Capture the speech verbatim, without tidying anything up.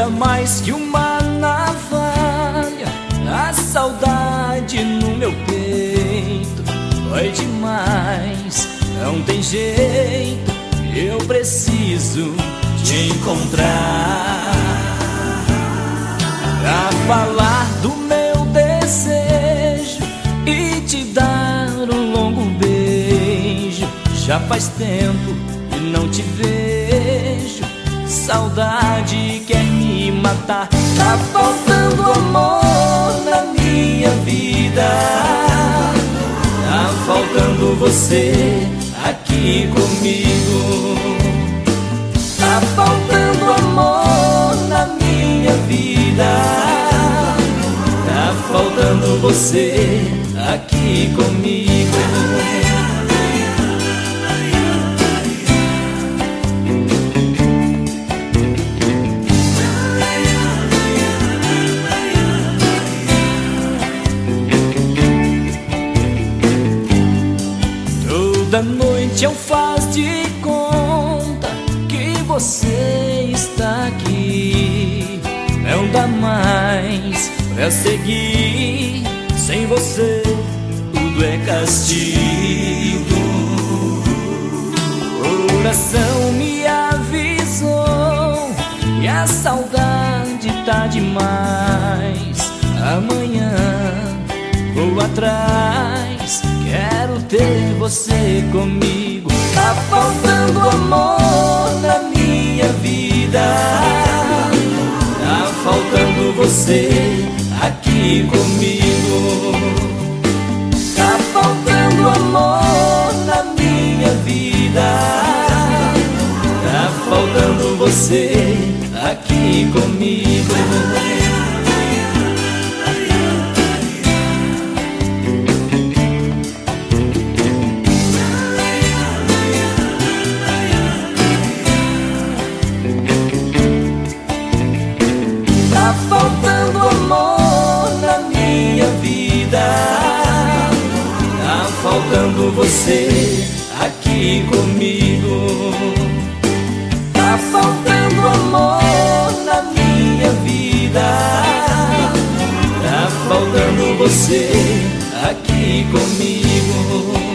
Dura mais que uma navalha a saudade no meu peito. Foi demais, não tem jeito, eu preciso te encontrar pra falar do meu desejo e te dar um longo beijo. Já faz tempo que não te vejo, saudade quer me matar. Tá faltando amor na minha vida, tá faltando você aqui comigo. Tá faltando amor na minha vida, tá faltando você aqui comigo. Toda noite eu faço de conta que você está aqui. Não dá mais pra seguir, sem você tudo é castigo. O coração me avisou e a saudade tá demais. Amanhã vou atrás, quero ter você comigo. Tá faltando amor na minha vida, tá faltando você aqui comigo. Tá faltando amor na minha vida, tá faltando você aqui comigo. Tá faltando amor na minha vida, tá faltando você aqui comigo. Tá faltando amor na minha vida, tá faltando você aqui comigo.